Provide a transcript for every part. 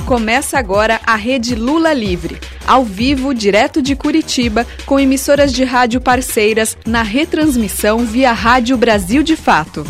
Começa agora a Rede Lula Livre, ao vivo, direto de Curitiba, com emissoras de rádio parceiras na retransmissão via Rádio Brasil de Fato.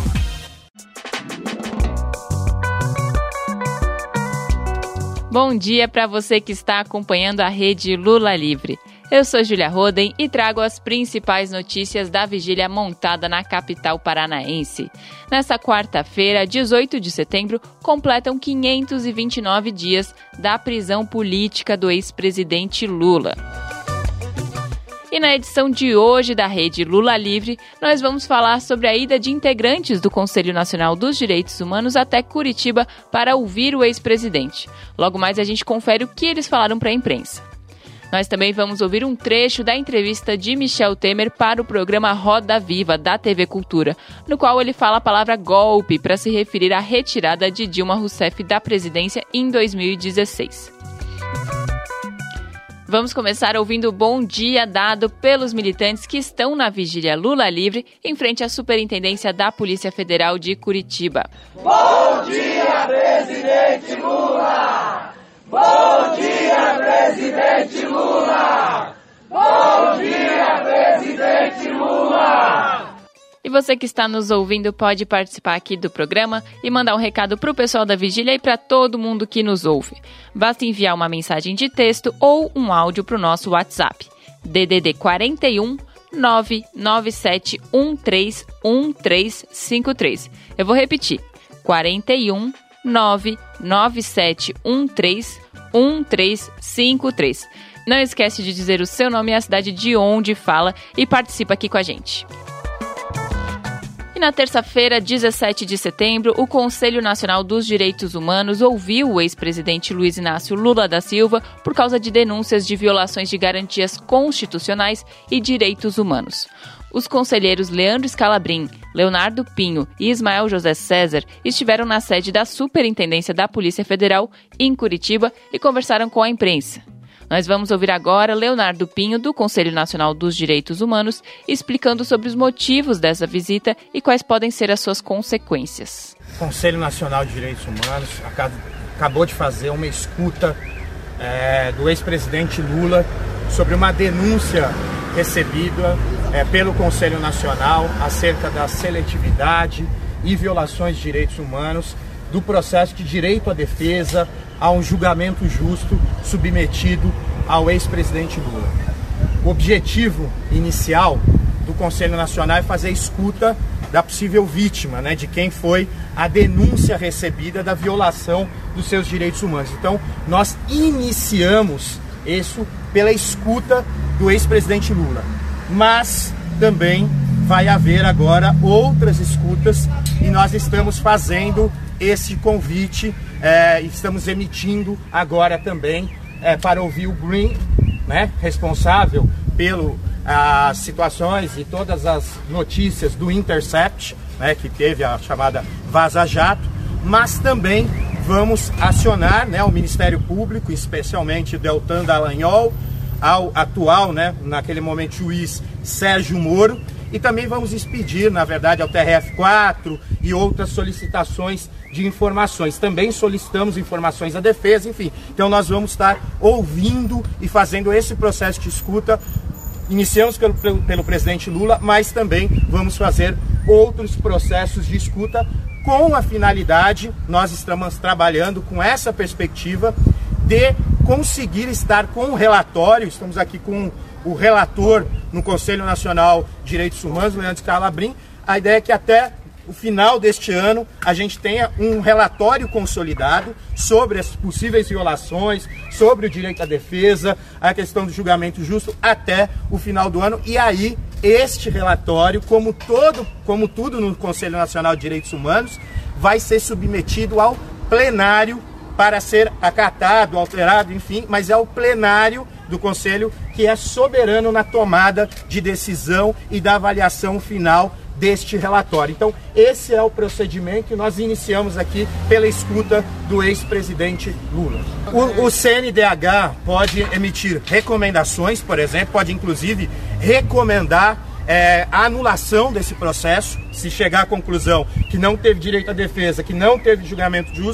Bom dia para você que está acompanhando a Rede Lula Livre. Eu sou Júlia Roden e trago as principais notícias da vigília montada na capital paranaense. Nesta quarta-feira, 18 de setembro, completam 529 dias da prisão política do ex-presidente Lula. E na edição de hoje da Rede Lula Livre, nós vamos falar sobre a ida de integrantes do Conselho Nacional dos Direitos Humanos até Curitiba para ouvir o ex-presidente. Logo mais a gente confere o que eles falaram para a imprensa. Nós também vamos ouvir um trecho da entrevista de Michel Temer para o programa Roda Viva, da TV Cultura, no qual ele fala a palavra golpe para se referir à retirada de Dilma Rousseff da presidência em 2016. Vamos começar ouvindo o bom dia dado pelos militantes que estão na vigília Lula Livre em frente à Superintendência da Polícia Federal de Curitiba. Bom dia, presidente Lula! Bom dia, presidente Lula! Bom dia, presidente Lula! E você que está nos ouvindo pode participar aqui do programa e mandar um recado para o pessoal da vigília e para todo mundo que nos ouve. Basta enviar uma mensagem de texto ou um áudio para o nosso WhatsApp. DDD 41 997131353. Eu vou repetir. 41 997131353. Não esquece de dizer o seu nome e a cidade de onde fala e participa aqui com a gente. E na terça-feira, 17 de setembro, o Conselho Nacional dos Direitos Humanos ouviu o ex-presidente Luiz Inácio Lula da Silva por causa de denúncias de violações de garantias constitucionais e direitos humanos. Os conselheiros Leandro Scalabrin, Leonardo Pinho e Ismael José César estiveram na sede da Superintendência da Polícia Federal em Curitiba e conversaram com a imprensa. Nós vamos ouvir agora Leonardo Pinho, do Conselho Nacional dos Direitos Humanos, explicando sobre os motivos dessa visita e quais podem ser as suas consequências. O Conselho Nacional de Direitos Humanos acabou de fazer uma escuta do ex-presidente Lula sobre uma denúncia recebida pelo Conselho Nacional acerca da seletividade e violações de direitos humanos do processo de direito à defesa a um julgamento justo submetido ao ex-presidente Lula. O objetivo inicial do Conselho Nacional é fazer a escuta da possível vítima, de quem foi a denúncia recebida da violação dos seus direitos humanos. Então, nós iniciamos isso pela escuta do ex-presidente Lula, mas também vai haver agora outras escutas e nós estamos fazendo esse convite, estamos emitindo agora também para ouvir o Green, responsável pelas situações e todas as notícias do Intercept, que teve a chamada Vaza Jato, mas também vamos acionar o Ministério Público, especialmente Deltan Dallagnol, ao atual, naquele momento, juiz Sérgio Moro, e também vamos expedir, na verdade, ao TRF4 e outras solicitações de informações. Também solicitamos informações à defesa, enfim. Então nós vamos estar ouvindo e fazendo esse processo de escuta. Iniciamos pelo presidente Lula, mas também vamos fazer outros processos de escuta com a finalidade, nós estamos trabalhando com essa perspectiva de conseguir estar com o relatório. Estamos aqui com o relator no Conselho Nacional de Direitos Humanos, Leandro Scalabrin. A ideia é que até o final deste ano a gente tenha um relatório consolidado sobre as possíveis violações, sobre o direito à defesa, a questão do julgamento justo até o final do ano. E aí este relatório, como tudo no Conselho Nacional de Direitos Humanos, vai ser submetido ao plenário para ser acatado, alterado, enfim, mas é o plenário do Conselho que é soberano na tomada de decisão e da avaliação final deste relatório. Então, esse é o procedimento que nós iniciamos aqui pela escuta do ex-presidente Lula. O CNDH pode emitir recomendações, por exemplo, pode inclusive recomendar a anulação desse processo, se chegar à conclusão que não teve direito à defesa, que não teve julgamento justo.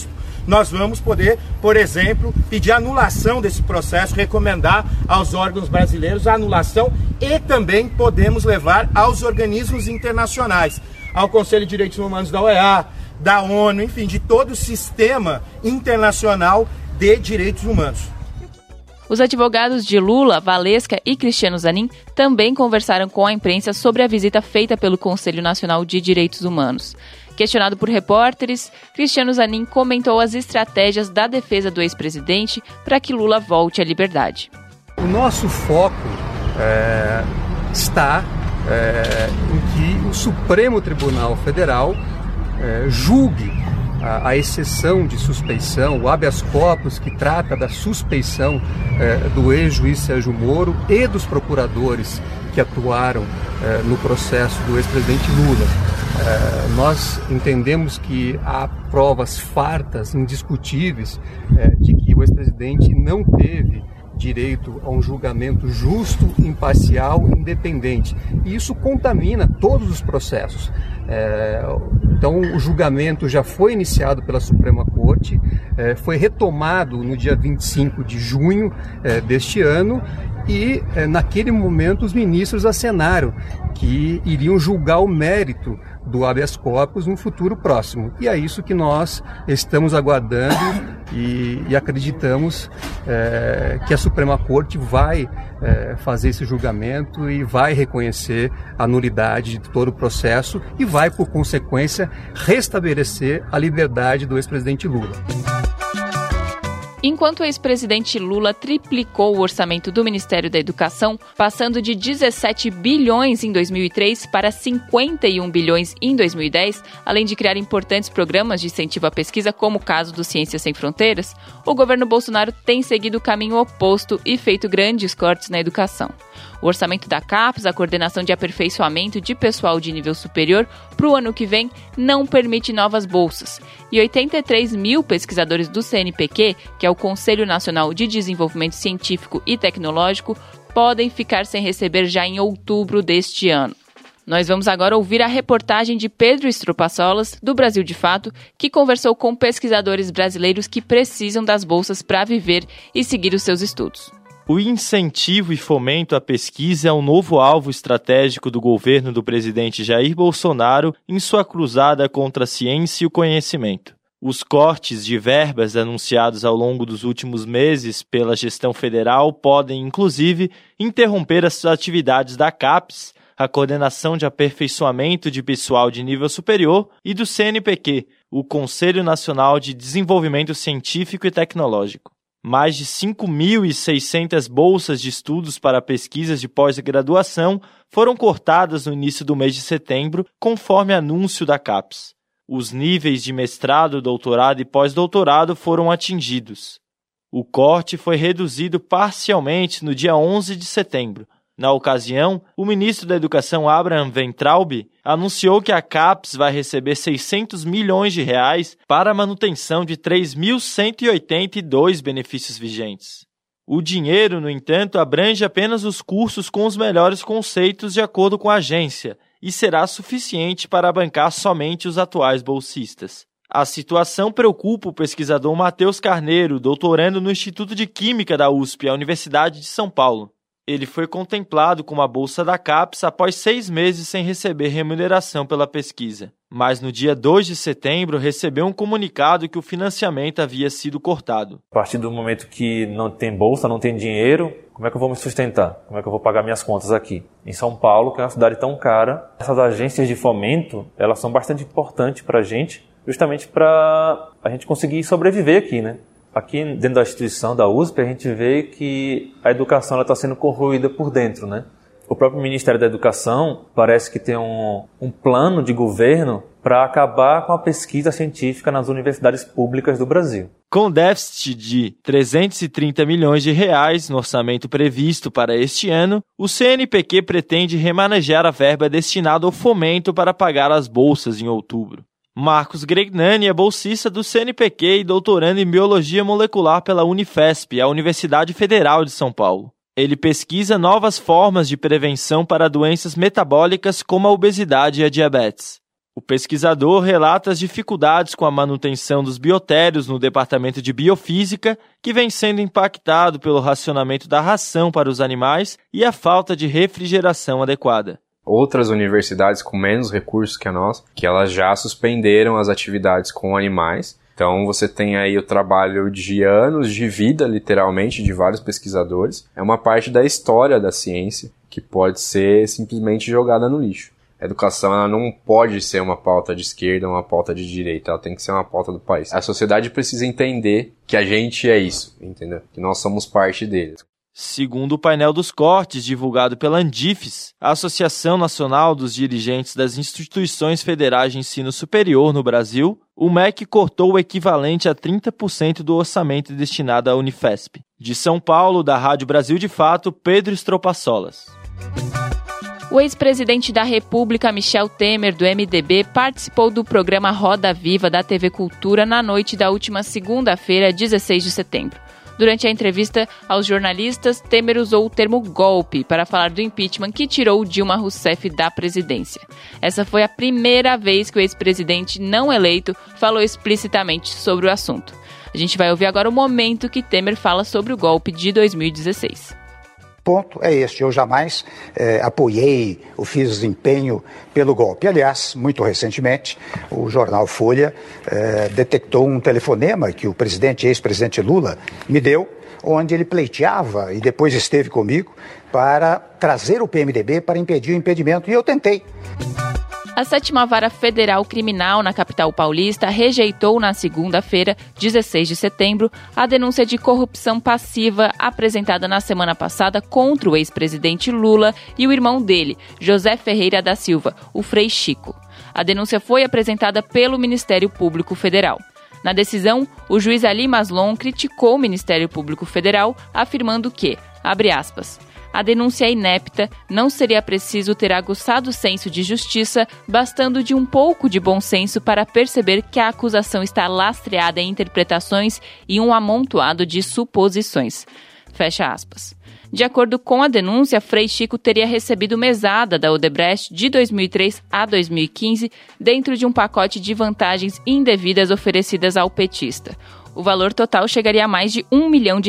nós vamos poder, por exemplo, pedir anulação desse processo, recomendar aos órgãos brasileiros a anulação e também podemos levar aos organismos internacionais, ao Conselho de Direitos Humanos da OEA, da ONU, enfim, de todo o sistema internacional de direitos humanos. Os advogados de Lula, Valesca e Cristiano Zanin também conversaram com a imprensa sobre a visita feita pelo Conselho Nacional de Direitos Humanos. Questionado por repórteres, Cristiano Zanin comentou as estratégias da defesa do ex-presidente para que Lula volte à liberdade. O nosso foco está em que o Supremo Tribunal Federal julgue a exceção de suspeição, o habeas corpus que trata da suspeição do ex-juiz Sérgio Moro e dos procuradores que atuaram no processo do ex-presidente Lula. Nós entendemos que há provas fartas, indiscutíveis, de que o ex-presidente não teve direito a um julgamento justo, imparcial e independente. E isso contamina todos os processos. Então, o julgamento já foi iniciado pela Suprema Corte, foi retomado no dia 25 de junho deste ano e, naquele momento, os ministros acenaram que iriam julgar o mérito do habeas corpus no futuro próximo. E é isso que nós estamos aguardando e acreditamos que a Suprema Corte vai fazer esse julgamento e vai reconhecer a nulidade de todo o processo e vai, por consequência, restabelecer a liberdade do ex-presidente Lula. Enquanto o ex-presidente Lula triplicou o orçamento do Ministério da Educação, passando de 17 bilhões em 2003 para 51 bilhões em 2010, além de criar importantes programas de incentivo à pesquisa, como o caso do Ciências Sem Fronteiras, o governo Bolsonaro tem seguido o caminho oposto e feito grandes cortes na educação. O orçamento da CAPES, a coordenação de aperfeiçoamento de pessoal de nível superior, para o ano que vem, não permite novas bolsas. E 83 mil pesquisadores do CNPq, que é o Conselho Nacional de Desenvolvimento Científico e Tecnológico, podem ficar sem receber já em outubro deste ano. Nós vamos agora ouvir a reportagem de Pedro Estrupaçolas, do Brasil de Fato, que conversou com pesquisadores brasileiros que precisam das bolsas para viver e seguir os seus estudos. O incentivo e fomento à pesquisa é um novo alvo estratégico do governo do presidente Jair Bolsonaro em sua cruzada contra a ciência e o conhecimento. Os cortes de verbas anunciados ao longo dos últimos meses pela gestão federal podem, inclusive, interromper as atividades da CAPES, a Coordenação de Aperfeiçoamento de Pessoal de Nível Superior, e do CNPq, o Conselho Nacional de Desenvolvimento Científico e Tecnológico. Mais de 5.600 bolsas de estudos para pesquisas de pós-graduação foram cortadas no início do mês de setembro, conforme anúncio da CAPES. Os níveis de mestrado, doutorado e pós-doutorado foram atingidos. O corte foi reduzido parcialmente no dia 11 de setembro. Na ocasião, o ministro da Educação, Abraham Weintraub, anunciou que a CAPES vai receber R$600 milhões para a manutenção de 3.182 benefícios vigentes. O dinheiro, no entanto, abrange apenas os cursos com os melhores conceitos de acordo com a agência e será suficiente para bancar somente os atuais bolsistas. A situação preocupa o pesquisador Matheus Carneiro, doutorando no Instituto de Química da USP, a Universidade de São Paulo. Ele foi contemplado com uma bolsa da CAPES após 6 meses sem receber remuneração pela pesquisa. Mas no dia 2 de setembro recebeu um comunicado que o financiamento havia sido cortado. A partir do momento que não tem bolsa, não tem dinheiro, como é que eu vou me sustentar? Como é que eu vou pagar minhas contas aqui? Em São Paulo, que é uma cidade tão cara, essas agências de fomento, elas são bastante importantes para a gente, justamente para a gente conseguir sobreviver aqui, né? Aqui dentro da instituição da USP, a gente vê que a educação está sendo corroída por dentro, né? O próprio Ministério da Educação parece que tem um plano de governo para acabar com a pesquisa científica nas universidades públicas do Brasil. Com déficit de R$330 milhões no orçamento previsto para este ano, o CNPq pretende remanejar a verba destinada ao fomento para pagar as bolsas em outubro. Marcos Gregnani é bolsista do CNPq e doutorando em Biologia Molecular pela Unifesp, a Universidade Federal de São Paulo. Ele pesquisa novas formas de prevenção para doenças metabólicas como a obesidade e a diabetes. O pesquisador relata as dificuldades com a manutenção dos biotérios no departamento de biofísica, que vem sendo impactado pelo racionamento da ração para os animais e a falta de refrigeração adequada. Outras universidades com menos recursos que a nossa, que elas já suspenderam as atividades com animais. Então você tem aí o trabalho de anos de vida, literalmente, de vários pesquisadores. É uma parte da história da ciência que pode ser simplesmente jogada no lixo. A educação ela não pode ser uma pauta de esquerda ou uma pauta de direita, ela tem que ser uma pauta do país. A sociedade precisa entender que a gente é isso, entendeu? Que nós somos parte deles. Segundo o painel dos cortes divulgado pela Andifes, a Associação Nacional dos Dirigentes das Instituições Federais de Ensino Superior no Brasil, o MEC cortou o equivalente a 30% do orçamento destinado à Unifesp. De São Paulo, da Rádio Brasil de Fato, Pedro Estropaçolas. O ex-presidente da República, Michel Temer, do MDB, participou do programa Roda Viva da TV Cultura na noite da última segunda-feira, 16 de setembro. Durante a entrevista aos jornalistas, Temer usou o termo golpe para falar do impeachment que tirou Dilma Rousseff da presidência. Essa foi a primeira vez que o ex-presidente não eleito falou explicitamente sobre o assunto. A gente vai ouvir agora o momento que Temer fala sobre o golpe de 2016. Ponto é este, eu jamais apoiei ou fiz empenho pelo golpe. Aliás, muito recentemente, o jornal Folha detectou um telefonema que o ex-presidente Lula me deu, onde ele pleiteava e depois esteve comigo para trazer o PMDB para impedir o impedimento, e eu tentei. A 7ª Vara Federal Criminal na capital paulista rejeitou na segunda-feira, 16 de setembro, a denúncia de corrupção passiva apresentada na semana passada contra o ex-presidente Lula e o irmão dele, José Ferreira da Silva, o Frei Chico. A denúncia foi apresentada pelo Ministério Público Federal. Na decisão, o juiz Ali Maslon criticou o Ministério Público Federal, afirmando que, abre aspas, a denúncia é inepta, não seria preciso ter aguçado o senso de justiça, bastando de um pouco de bom senso para perceber que a acusação está lastreada em interpretações e um amontoado de suposições. Fecha aspas. De acordo com a denúncia, Frei Chico teria recebido mesada da Odebrecht de 2003 a 2015 dentro de um pacote de vantagens indevidas oferecidas ao petista. O valor total chegaria a mais de R$1 milhão.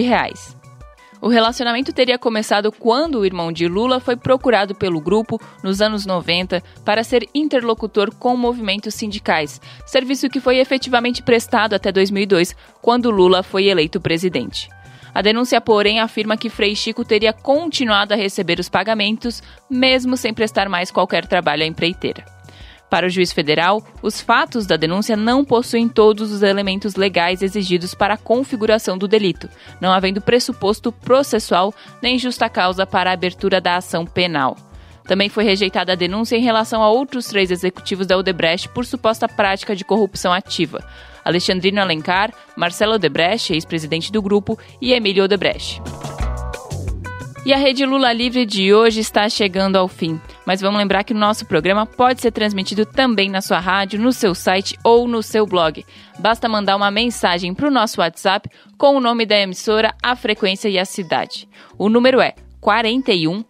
O relacionamento teria começado quando o irmão de Lula foi procurado pelo grupo, nos anos 90, para ser interlocutor com movimentos sindicais, serviço que foi efetivamente prestado até 2002, quando Lula foi eleito presidente. A denúncia, porém, afirma que Frei Chico teria continuado a receber os pagamentos, mesmo sem prestar mais qualquer trabalho à empreiteira. Para o juiz federal, os fatos da denúncia não possuem todos os elementos legais exigidos para a configuração do delito, não havendo pressuposto processual nem justa causa para a abertura da ação penal. Também foi rejeitada a denúncia em relação a outros 3 executivos da Odebrecht por suposta prática de corrupção ativa: Alexandrino Alencar, Marcelo Odebrecht, ex-presidente do grupo, e Emílio Odebrecht. E a Rede Lula Livre de hoje está chegando ao fim. Mas vamos lembrar que o nosso programa pode ser transmitido também na sua rádio, no seu site ou no seu blog. Basta mandar uma mensagem para o nosso WhatsApp com o nome da emissora, a frequência e a cidade. O número é 41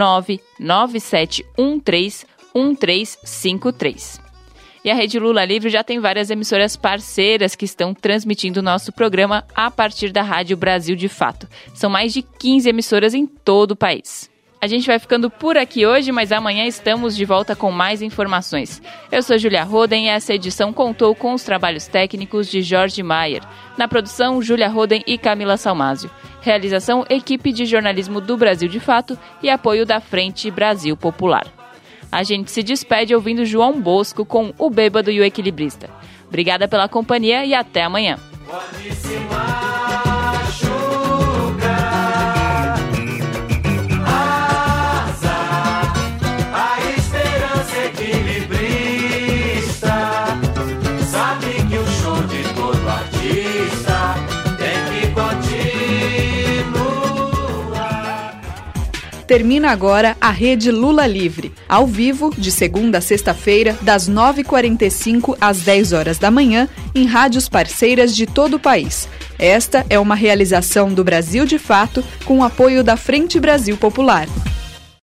99713 1353. E a Rede Lula Livre já tem várias emissoras parceiras que estão transmitindo o nosso programa a partir da Rádio Brasil de Fato. São mais de 15 emissoras em todo o país. A gente vai ficando por aqui hoje, mas amanhã estamos de volta com mais informações. Eu sou Júlia Roden e essa edição contou com os trabalhos técnicos de Jorge Maier. Na produção, Júlia Roden e Camila Salmásio. Realização, equipe de jornalismo do Brasil de Fato e apoio da Frente Brasil Popular. A gente se despede ouvindo João Bosco com O Bêbado e o Equilibrista. Obrigada pela companhia e até amanhã. Pode se machucar, azar, a esperança equilibrista, sabe que o show de todo artista tem que continuar. Termina agora a Rede Lula Livre, ao vivo, de segunda a sexta-feira, das 9h45 às 10 horas da manhã, em rádios parceiras de todo o país. Esta é uma realização do Brasil de Fato, com o apoio da Frente Brasil Popular.